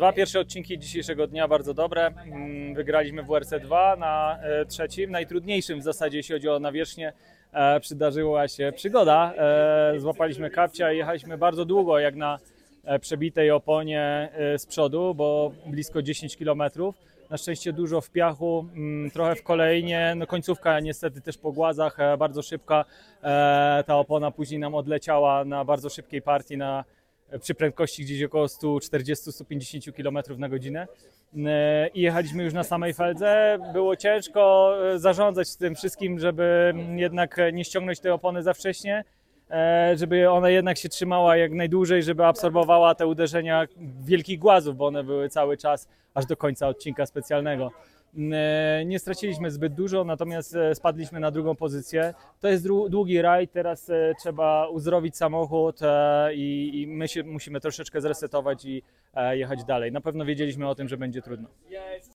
Dwa pierwsze odcinki dzisiejszego dnia bardzo dobre. Wygraliśmy WRC2 na trzecim, najtrudniejszym w zasadzie, jeśli chodzi o nawierzchnię. Przydarzyła się przygoda. Złapaliśmy kapcia i jechaliśmy bardzo długo, jak na przebitej oponie z przodu, bo blisko 10 km. Na szczęście dużo w piachu, trochę w kolejnie, no końcówka niestety też po głazach, bardzo szybka. Ta opona później nam odleciała na bardzo szybkiej partii przy prędkości gdzieś około 140-150 km na godzinę i jechaliśmy już na samej feldze. Było ciężko zarządzać tym wszystkim, żeby jednak nie ściągnąć tej opony za wcześnie, żeby ona jednak się trzymała jak najdłużej, żeby absorbowała te uderzenia wielkich głazów, bo one były cały czas aż do końca odcinka specjalnego. Nie straciliśmy zbyt dużo, natomiast spadliśmy na drugą pozycję. To jest długi rajd, teraz trzeba uzdrowić samochód i my się musimy troszeczkę zresetować i jechać dalej. Na pewno wiedzieliśmy o tym, że będzie trudno.